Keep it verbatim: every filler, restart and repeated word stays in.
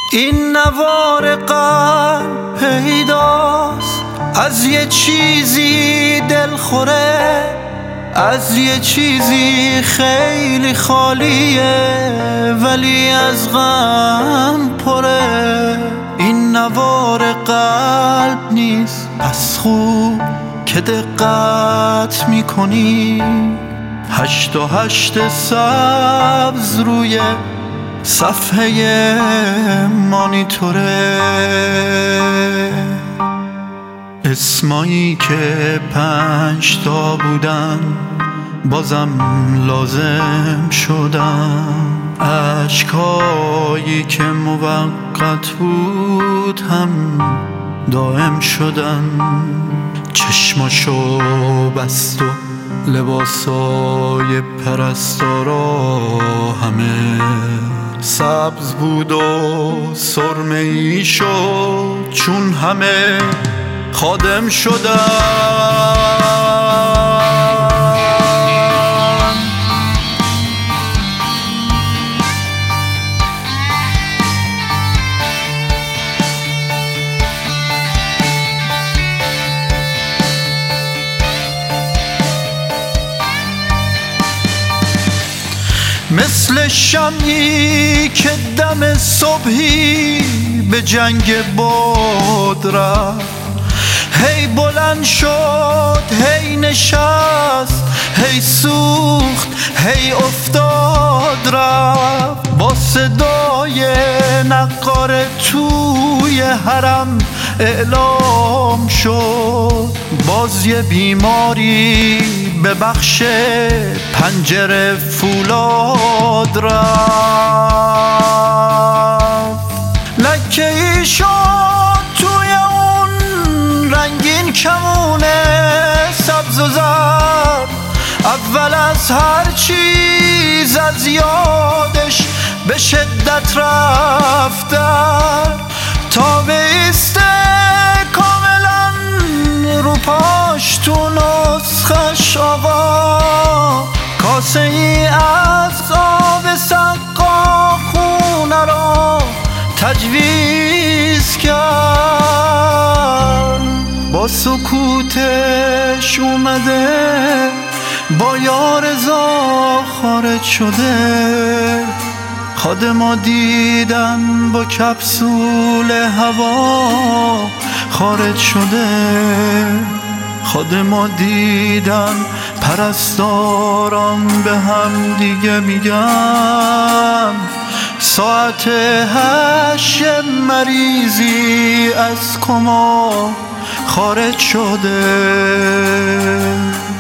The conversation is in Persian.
این نوار قلب پیداست از یه چیزی دلخوره، از یه چیزی خیلی خالیه ولی از غم پره. این نوار قلب نیست پس خوب که دقت میکنی، هشت و هشت سبز روی صفحه مانیتوره. اسمایی که پنج تا بودن بازم لازم شدن، اشکایی که موقت بود هم دائم شدن. چشماشو بست و لباسای پرستارا همه سبز بود و سرمه ای شد چون همه خادم شدن. مثل شمعی که دم صبحی به جنگ باد رفت، هی بلند شد هی نشست هی سوخت هی افتاد رفت. با صدای نقار توی حرم اعلام شد باز یه بیماری به بخش پنجره فولاد رفت. لکه ای شد توی اون رنگین کمونه سبز و زرد، اول از هر چیز از یادش به شدت رفتن تا بیسته کاملا رو پاش تو نسخش. آقا کاسه ای از آب سقا خونه را تجویز کرد. با سکوتش اومده با یار رضا خارج شده. خادما دیدن با کپسول هوا خارج شده. خادما دیدن پرستاران به هم دیگه میگن ساعت هشت مریضی از کما خارج شده.